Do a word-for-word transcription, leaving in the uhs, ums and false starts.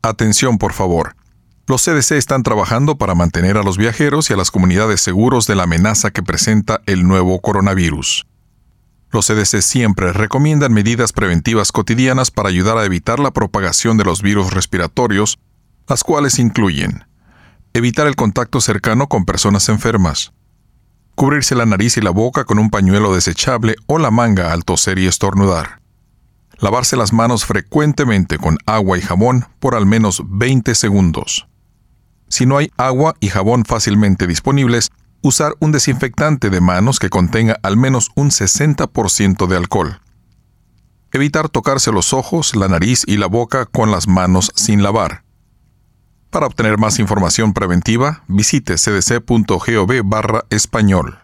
Atención, por favor. Los C D C están trabajando para mantener a los viajeros y a las comunidades seguros de la amenaza que presenta el nuevo coronavirus. Los C D C siempre recomiendan medidas preventivas cotidianas para ayudar a evitar la propagación de los virus respiratorios, las cuales incluyen evitar el contacto cercano con personas enfermas, cubrirse la nariz y la boca con un pañuelo desechable o la manga al toser y estornudar, lavarse las manos frecuentemente con agua y jabón por al menos veinte segundos. Si no hay agua y jabón fácilmente disponibles, usar un desinfectante de manos que contenga al menos un sesenta por ciento de alcohol. Evitar tocarse los ojos, la nariz y la boca con las manos sin lavar. Para obtener más información preventiva, visite c d c punto gov barra español.